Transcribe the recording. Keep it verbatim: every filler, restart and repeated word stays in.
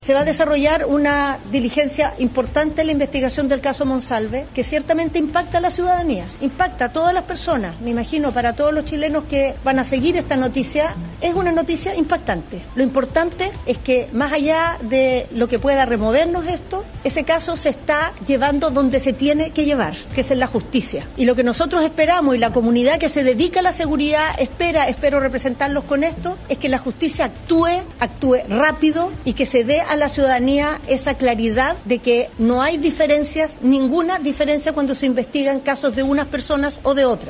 Se va a desarrollar una diligencia importante en la investigación del caso Monsalve, que ciertamente impacta a la ciudadanía, impacta a todas las personas. Me imagino para todos los chilenos que van a seguir esta noticia, es una noticia impactante. Lo importante es que más allá de lo que pueda removernos esto, ese caso se está llevando donde se tiene que llevar, que es en la justicia. Y lo que nosotros esperamos y la comunidad que se dedica a la seguridad espera, espero representarlos con esto, es que la justicia actúe, actúe rápido y que se dé a la ciudadanía esa claridad de que no hay diferencias, ninguna diferencia cuando se investigan casos de unas personas o de otras.